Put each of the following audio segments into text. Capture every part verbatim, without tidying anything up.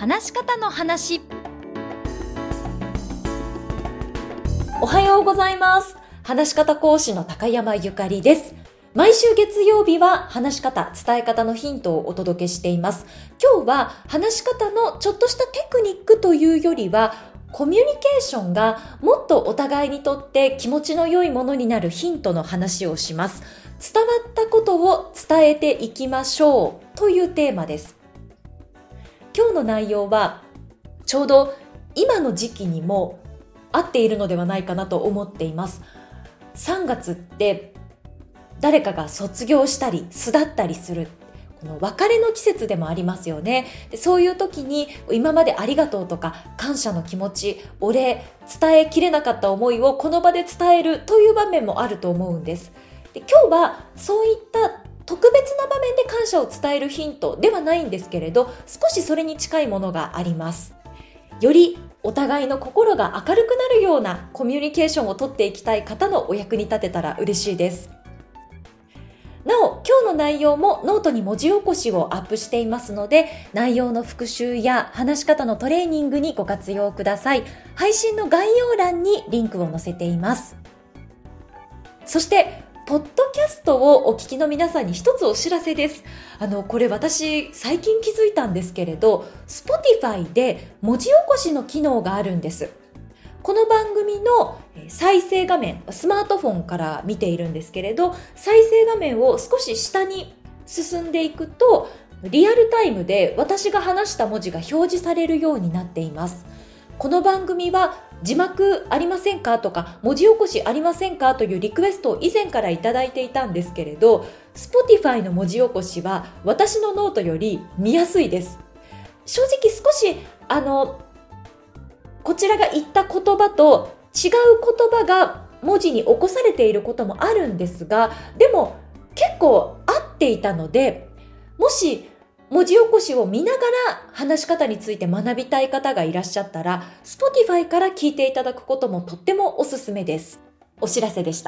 話し方の話。 おはようございます。話し方講師の高山ゆかりです。毎週月曜日は話し方、伝え方のヒントをお届けしています。今日は話し方のちょっとしたテクニックというよりは、コミュニケーションがもっとお互いにとって気持ちの良いものになるヒントの話をします。伝わったことを伝えていきましょうというテーマです。今日の内容はちょうど今の時期にも合っているのではないかなと思っています。さんがつって誰かが卒業したり巣立ったりする、この別れの季節でもありますよね。でそういう時に今までありがとうとか感謝の気持ち、お礼、伝えきれなかった思いをこの場で伝えるという場面もあると思うんです。で今日はそういった特別な場面で感謝を伝えるヒントではないんですけれど、少しそれに近いものがあります。よりお互いの心が明るくなるようなコミュニケーションをとっていきたい方のお役に立てたら嬉しいです。なお、今日の内容もノートに文字起こしをアップしていますので、内容の復習や話し方のトレーニングにご活用ください。配信の概要欄にリンクを載せています。そしてポッドキャストをお聞きの皆さんに一つお知らせです。あの、これ私最近気づいたんですけれど、Spotify で文字起こしの機能があるんです。この番組の再生画面、スマートフォンから見ているんですけれど、再生画面を少し下に進んでいくと、リアルタイムで私が話した文字が表示されるようになっています。この番組は字幕ありませんかとか文字起こしありませんかというリクエストを以前からいただいていたんですけれど、 Spotify の文字起こしは私のノートより見やすいです。正直少しあのこちらが言った言葉と違う言葉が文字に起こされていることもあるんですが、でも結構合っていたので、もし文字起こしを見ながら話し方について学びたい方がいらっしゃったら、Spotify から聞いていただくこともとってもおすすめです。お知らせでした。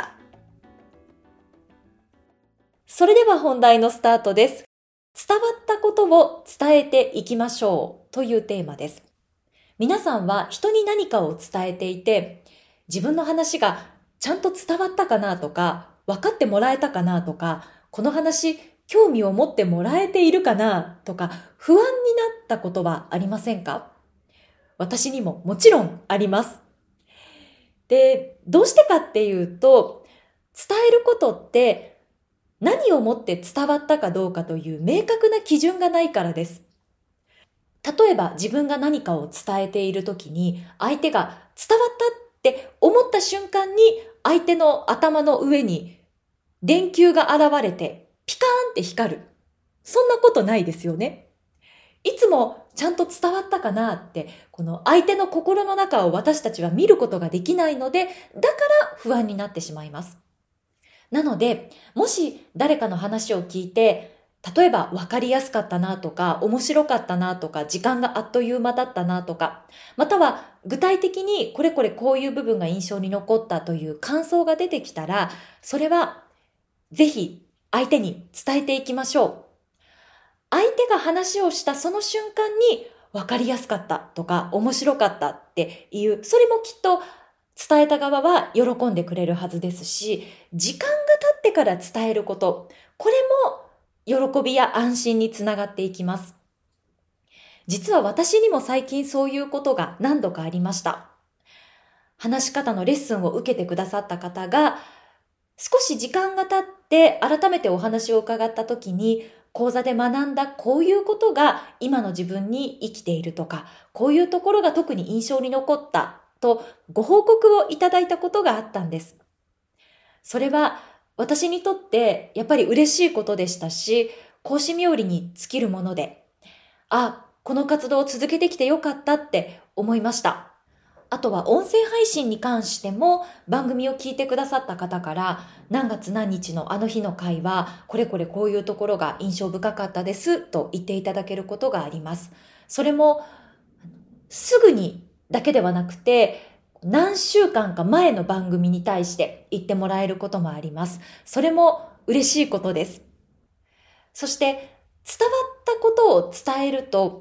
それでは本題のスタートです。伝わったことを伝えていきましょうというテーマです。皆さんは人に何かを伝えていて、自分の話がちゃんと伝わったかなとか、分かってもらえたかなとか、この話興味を持ってもらえているかなとか、不安になったことはありませんか？私にももちろんあります。で、どうしてかっていうと、伝えることって何をもって伝わったかどうかという明確な基準がないからです。例えば自分が何かを伝えているときに、相手が伝わったって思った瞬間に相手の頭の上に電球が現れてピカーンって光る。そんなことないですよね。いつもちゃんと伝わったかなって、この相手の心の中を私たちは見ることができないので、だから不安になってしまいます。なので、もし誰かの話を聞いて、例えば分かりやすかったなとか、面白かったなとか、時間があっという間だったなとか、または具体的にこれこれこういう部分が印象に残ったという感想が出てきたら、それはぜひ相手に伝えていきましょう。相手が話をしたその瞬間に分かりやすかったとか面白かったっていう、それもきっと伝えた側は喜んでくれるはずですし、時間が経ってから伝えること、これも喜びや安心につながっていきます。実は私にも最近そういうことが何度かありました。話し方のレッスンを受けてくださった方が、少し時間が経って改めてお話を伺った時に、講座で学んだこういうことが今の自分に生きているとか、こういうところが特に印象に残ったとご報告をいただいたことがあったんです。それは私にとってやっぱり嬉しいことでしたし、講師冥利に尽きるもので、あ、この活動を続けてきてよかったって思いました。あとは音声配信に関しても番組を聞いてくださった方から、何月何日のあの日の回はこれこれこういうところが印象深かったですと言っていただけることがあります。それもすぐにだけではなくて、何週間か前の番組に対して言ってもらえることもあります。それも嬉しいことです。そして伝わったことを伝えると、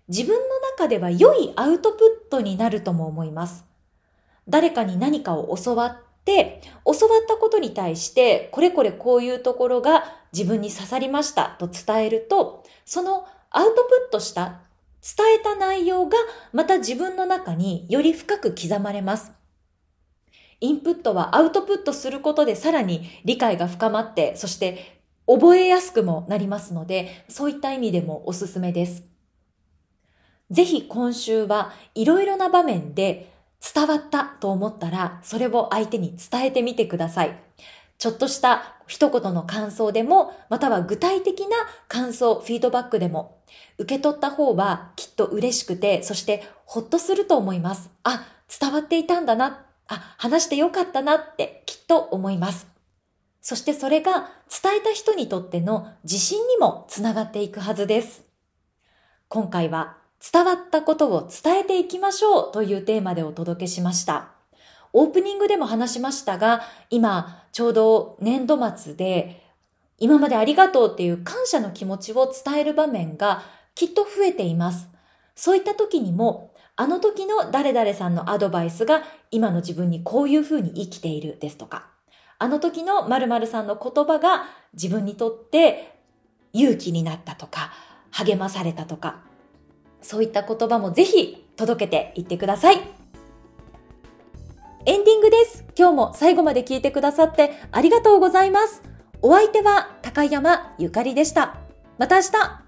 自分の中では良いアウトプットになるとも思います。誰かに何かを教わって、教わったことに対して、これこれこういうところが自分に刺さりましたと伝えると、そのアウトプットした、伝えた内容がまた自分の中により深く刻まれます。インプットはアウトプットすることでさらに理解が深まって、そして覚えやすくもなりますので、そういった意味でもおすすめです。ぜひ今週はいろいろな場面で伝わったと思ったら、それを相手に伝えてみてください。ちょっとした一言の感想でも、または具体的な感想、フィードバックでも、受け取った方はきっと嬉しくて、そしてほっとすると思います。あ、伝わっていたんだな、あ、話してよかったなってきっと思います。そしてそれが伝えた人にとっての自信にもつながっていくはずです。今回は伝わったことを伝えていきましょうというテーマでお届けしました。オープニングでも話しましたが、今ちょうど年度末で今までありがとうっていう感謝の気持ちを伝える場面がきっと増えています。そういった時にも、あの時の誰々さんのアドバイスが今の自分にこういうふうに生きているですとか、あの時の〇〇さんの言葉が自分にとって勇気になったとか、励まされたとか、そういった言葉もぜひ届けていってください。エンディングです。今日も最後まで聞いてくださってありがとうございます。お相手は高山ゆかりでした。また明日。